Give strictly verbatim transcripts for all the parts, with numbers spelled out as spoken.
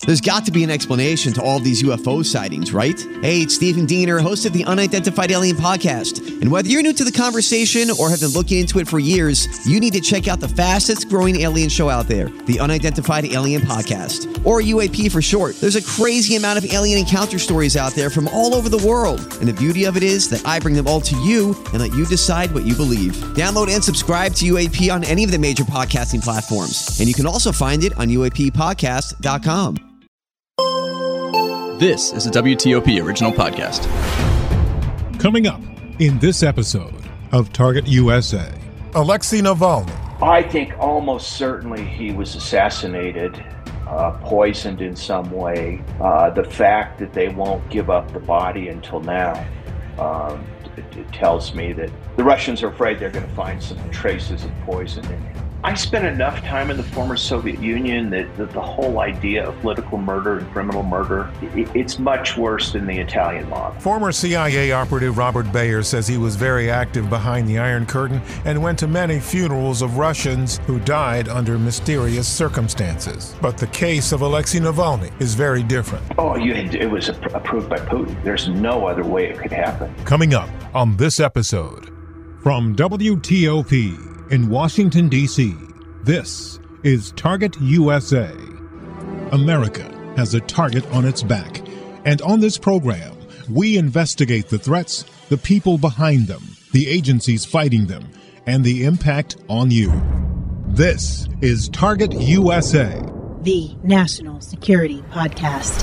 There's got to be an explanation to all of these U F O sightings, right? Hey, it's Stephen Diener, host of the Unidentified Alien Podcast. And whether you're new to the conversation or have been looking into it for years, you need to check out the fastest growing alien show out there, the Unidentified Alien Podcast, or U A P for short. There's a crazy amount of alien encounter stories out there from all over the world. And the beauty of it is that I bring them all to you and let you decide what you believe. Download and subscribe to U A P on any of the major podcasting platforms. And you can also find it on U A P podcast dot com. This is a W T O P original podcast. Coming up in this episode of Target U S A. Alexei Navalny. I think almost certainly he was assassinated, uh, poisoned in some way. Uh, the fact that they won't give up the body until now, um, it, it tells me that the Russians are afraid they're going to find some traces of poison in him. I spent enough time in the former Soviet Union that, that the whole idea of political murder and criminal murder, it, it's much worse than the Italian mob. Former C I A operative Robert Bayer says he was very active behind the Iron Curtain and went to many funerals of Russians who died under mysterious circumstances. But the case of Alexei Navalny is very different. Oh, you had, it was approved by Putin. There's no other way it could happen. Coming up on this episode. From W T O P in Washington, D C, this is Target U S A. America has a target on its back, and on this program, we investigate the threats, the people behind them, the agencies fighting them, and the impact on you. This is Target U S A, the National Security Podcast.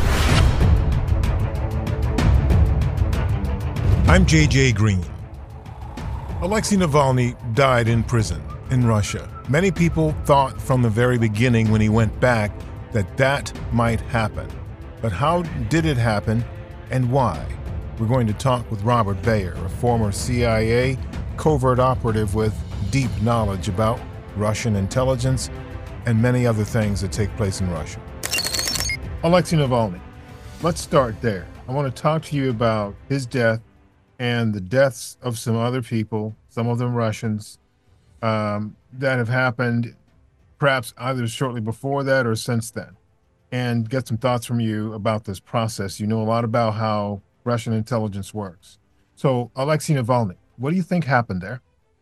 I'm J J Green. Alexei Navalny died in prison in Russia. Many people thought from the very beginning when he went back that that might happen. But how did it happen and why? We're going to talk with Robert Bayer, a former C I A covert operative with deep knowledge about Russian intelligence and many other things that take place in Russia. Alexei Navalny, let's start there. I want to talk to you about his death and the deaths of some other people, some of them Russians, um, that have happened perhaps either shortly before that or since then, and get some thoughts from you about this process. You know a lot about how Russian intelligence works. So, Alexei Navalny, what do you think happened there?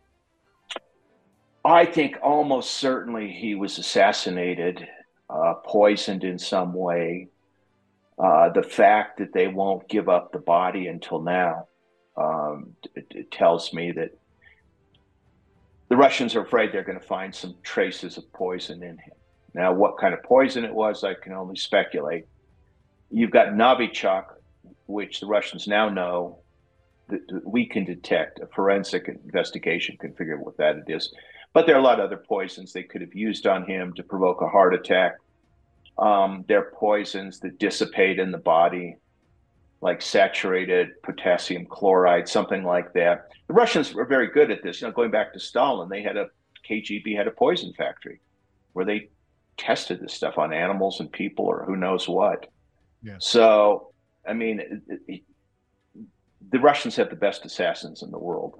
I think almost certainly he was assassinated, uh, poisoned in some way. Uh, the fact that they won't give up the body until now, Um, it, it tells me that the Russians are afraid they're going to find some traces of poison in him. Now, what kind of poison it was, I can only speculate. You've got Novichok, which the Russians now know that we can detect. A forensic investigation can figure out what that it is. But there are a lot of other poisons they could have used on him to provoke a heart attack. Um, they're poisons that dissipate in the body, like saturated potassium chloride, something like that. The Russians were very good at this. You know, going back to Stalin, they had a K G B had a poison factory where they tested this stuff on animals and people or who knows what. Yeah. So, I mean, it, it, the Russians have the best assassins in the world.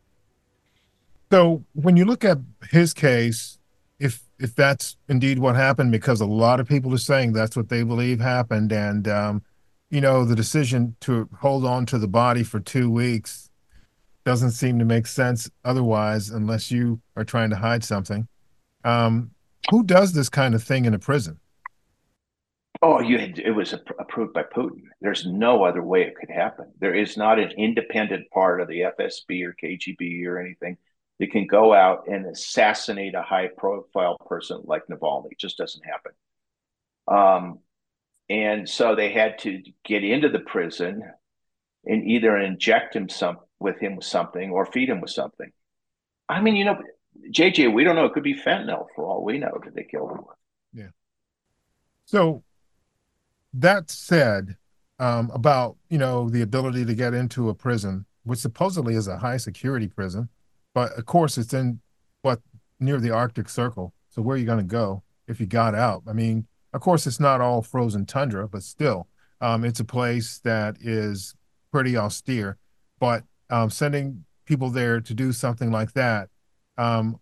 So when you look at his case, if if that's indeed what happened, because a lot of people are saying that's what they believe happened, and um, you know, the decision to hold on to the body for two weeks doesn't seem to make sense otherwise, unless you are trying to hide something. Um, who does this kind of thing in a prison? Oh, you had, it was approved by Putin. There's no other way it could happen. There is not an independent part of the F S B or K G B or anything that can go out and assassinate a high-profile person like Navalny. It just doesn't happen. Um, And so they had to get into the prison and either inject him some with him with something or feed him with something. I mean, you know, J J, we don't know. It could be fentanyl for all we know that they killed him with. Yeah. So that said, um, about, you know, the ability to get into a prison, which supposedly is a high security prison, but of course it's in what near the Arctic Circle. So where are you going to go if you got out? I mean, of course, it's not all frozen tundra, but still, um, it's a place that is pretty austere. But um, sending people there to do something like that, um,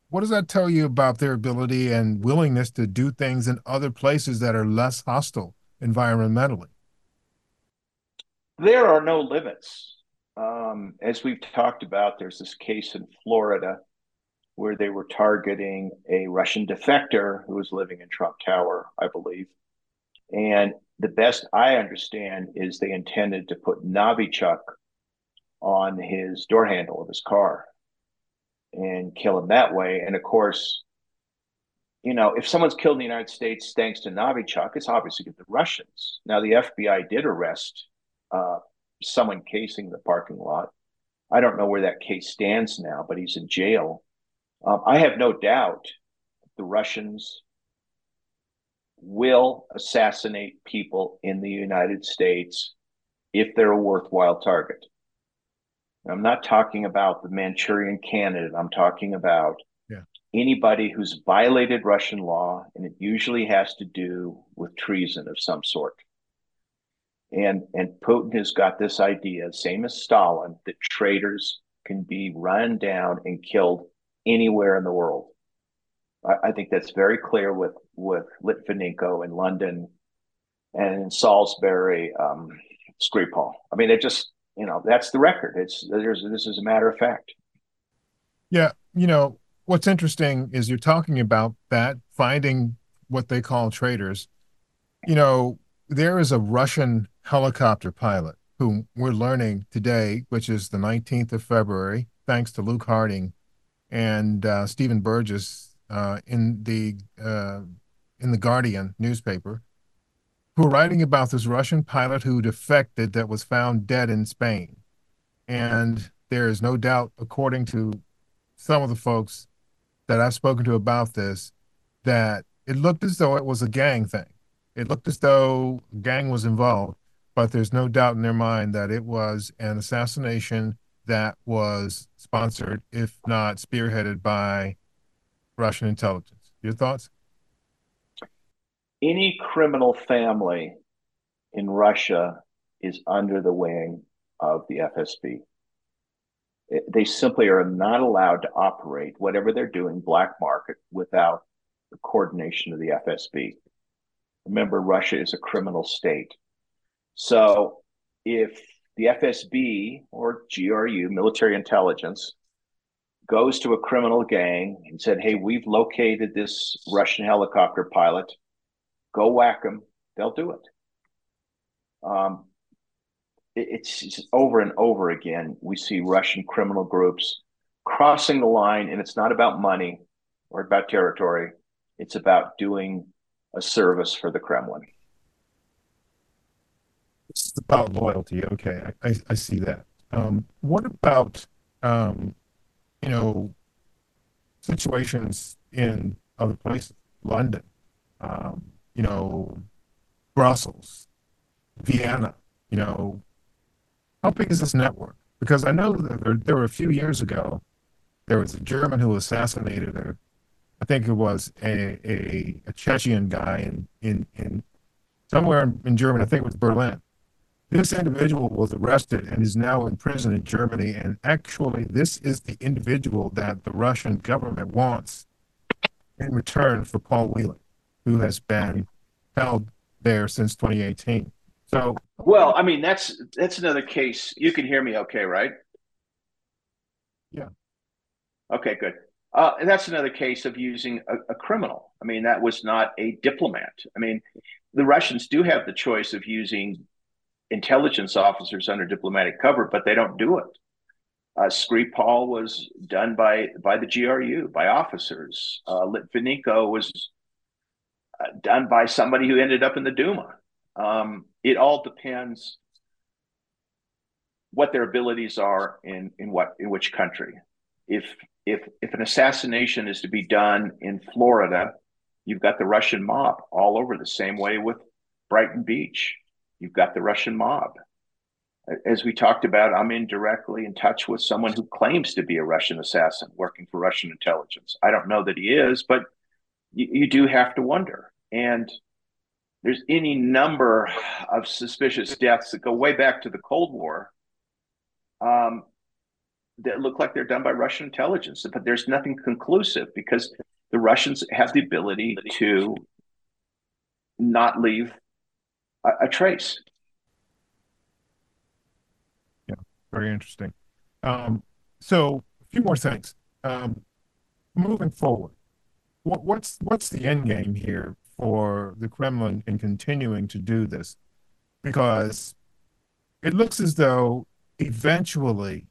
what does that tell you about their ability and willingness to do things in other places that are less hostile environmentally? There are no limits. Um, as we've talked about, there's this case in Florida where they were targeting a Russian defector who was living in Trump Tower, I believe. And the best I understand is they intended to put Novichok on his door handle of his car and kill him that way. And of course, you know, if someone's killed in the United States thanks to Novichok, it's obviously the Russians. Now, the F B I did arrest uh, someone casing the parking lot. I don't know where that case stands now, but he's in jail. Um, I have no doubt the Russians will assassinate people in the United States if they're a worthwhile target. I'm not talking about the Manchurian candidate. I'm talking about yeah. anybody who's violated Russian law, and it usually has to do with treason of some sort. And, and Putin has got this idea, same as Stalin, that traitors can be run down and killed anywhere in the world. I, I think that's very clear with, with Litvinenko in London and in Salisbury, um, Skripal. I mean, it just, you know, that's the record. It's there's this is a matter of fact. Yeah, you know, what's interesting is you're talking about that, finding what they call traitors. You know, there is a Russian helicopter pilot whom we're learning today, which is the nineteenth of February, thanks to Luke Harding and uh, Stephen Burgess uh, in the uh, in the Guardian newspaper, who are writing about this Russian pilot who defected that was found dead in Spain. And there is no doubt, according to some of the folks that I've spoken to about this, that it looked as though it was a gang thing. It looked as though a gang was involved, but there's no doubt in their mind that it was an assassination that was sponsored, if not spearheaded, by Russian intelligence. Your thoughts? Any criminal family in Russia is under the wing of the F S B. They simply are not allowed to operate whatever they're doing black market without the coordination of the F S B. Remember, Russia is a criminal state. So if the F S B or G R U, military intelligence, goes to a criminal gang and said, hey, we've located this Russian helicopter pilot, go whack them, they'll do it. Um, it it's, it's over and over again. We see Russian criminal groups crossing the line, and it's not about money or about territory. It's about doing a service for the Kremlin. It's about loyalty. Okay, I, I, I see that. Um, what about, um, you know, situations in other places, London, um, you know, Brussels, Vienna, you know, how big is this network? Because I know that there, there were a few years ago, there was a German who assassinated a, I think it was a, a, a Chechen guy in, in, in somewhere in, in Germany, I think it was Berlin. This individual was arrested and is now in prison in Germany. And actually, this is the individual that the Russian government wants in return for Paul Whelan, who has been held there since twenty eighteen. So, well, I mean, that's that's another case. You can hear me okay, right? Yeah. Okay, good. Uh, and that's another case of using a, a criminal. I mean, that was not a diplomat. I mean, the Russians do have the choice of using intelligence officers under diplomatic cover, but they don't do it. Uh, Skripal was done by by the G R U, by officers. Uh, Litvinenko was uh, done by somebody who ended up in the Duma. Um, it all depends what their abilities are in in what in which country. If if if an assassination is to be done in Florida, you've got the Russian mob all over the same way with Brighton Beach. You've got the Russian mob. As we talked about, I'm indirectly in touch with someone who claims to be a Russian assassin working for Russian intelligence. I don't know that he is, but you, you do have to wonder. And there's any number of suspicious deaths that go way back to the Cold War um, that look like they're done by Russian intelligence, but there's nothing conclusive because the Russians have the ability to not leave a, a trace. Yeah, very interesting. Um, so a few more things. Um, moving forward, what, what's what's the end game here for the Kremlin in continuing to do this? Because it looks as though eventually,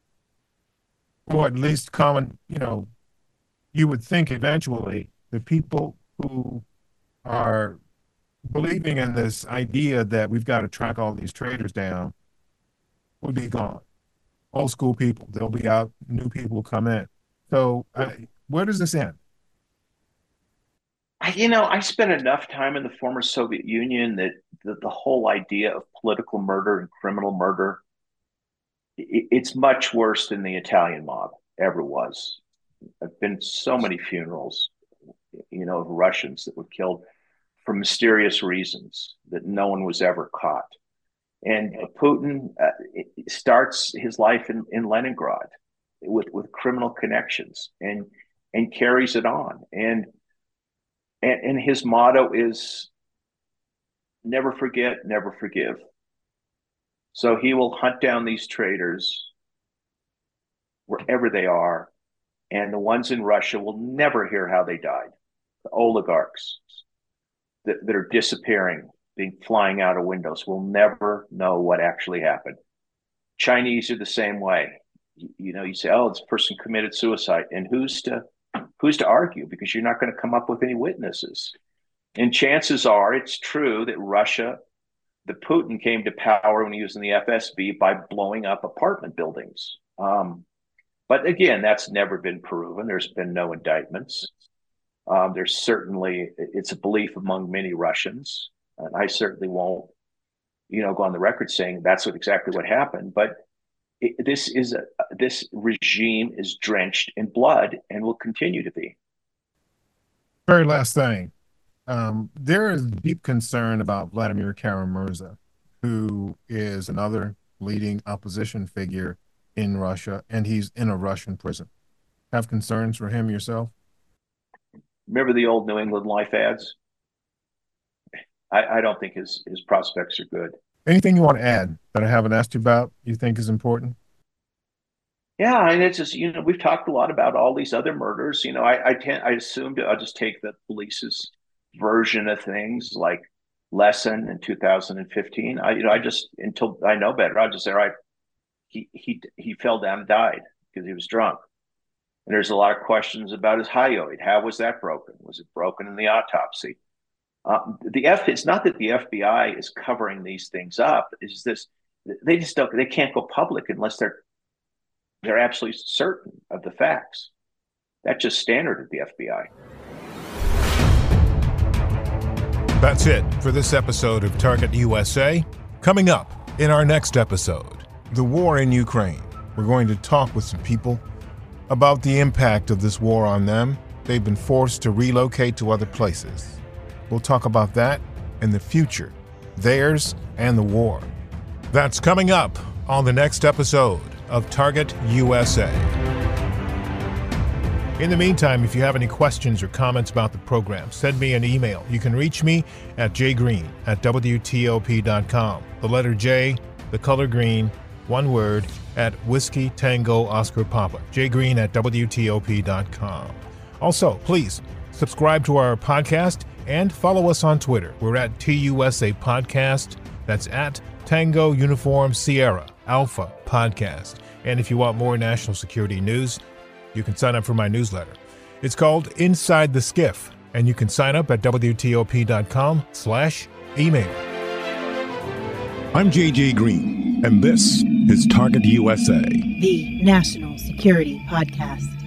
or at least common, you know, you would think eventually the people who are believing in this idea that we've got to track all these traitors down will be gone. Old school people, they'll be out, new people will come in. So uh, where does this end? I, you know, I spent enough time in the former Soviet Union that the, the whole idea of political murder and criminal murder, it, it's much worse than the Italian mob ever was. I've been to so many funerals, you know, of Russians that were killed for mysterious reasons that no one was ever caught. And Putin uh, starts his life in, in Leningrad with, with criminal connections and and carries it on. And, and and his motto is never forget, never forgive. So he will hunt down these traitors wherever they are. And the ones in Russia will never hear how they died. The oligarchs that, that are disappearing, being flying out of windows, will never know what actually happened. Chinese are the same way. You, you know, you say, oh, this person committed suicide. And who's to who's to argue? Because you're not going to come up with any witnesses. And chances are it's true that Russia, the Putin came to power when he was in the F S B by blowing up apartment buildings. Um, But again, that's never been proven. There's been no indictments. Um, there's certainly, it's a belief among many Russians. And I certainly won't, you know, go on the record saying that's what exactly what happened. But it, this is a, this regime is drenched in blood and will continue to be. Very last thing. Um, there is deep concern about Vladimir Kara-Murza, who is another leading opposition figure in Russia, and he's in a Russian prison. Have concerns for him yourself? Remember the old New England Life ads? I, I don't think his, his prospects are good. Anything you want to add that I haven't asked you about you think is important? Yeah, and it's just, you know, we've talked a lot about all these other murders. You know, I I, tend, I assumed I'll just take the police's version of things, like Lesson in two thousand fifteen. I, you know, I just, until I know better, I'll just say, all right, he he he fell down and died because he was drunk. And there's a lot of questions about his hyoid. How was that broken? Was it broken in the autopsy? Uh, the F it's not that the F B I is covering these things up. It's this they just don't they can't go public unless they're they're absolutely certain of the facts. That's just standard at the F B I. That's it for this episode of Target U S A. Coming up in our next episode, the war in Ukraine. We're going to talk with some people about the impact of this war on them. They've been forced to relocate to other places. We'll talk about that and the future, theirs and the war. That's coming up on the next episode of Target U S A. In the meantime, if you have any questions or comments about the program, send me an email. You can reach me at jgreen at W T O P dot com. The letter J, the color green, one word, at Whiskey Tango Oscar Papa, jgreen at W T O P dot com. Also, please subscribe to our podcast and follow us on Twitter. We're at T U S A Podcast. That's at Tango Uniform Sierra Alpha Podcast. And if you want more national security news, you can sign up for my newsletter. It's called Inside the Skiff, and you can sign up at W T O P dot com slash email. I'm J J Green, and this is Target U S A, the National Security Podcast.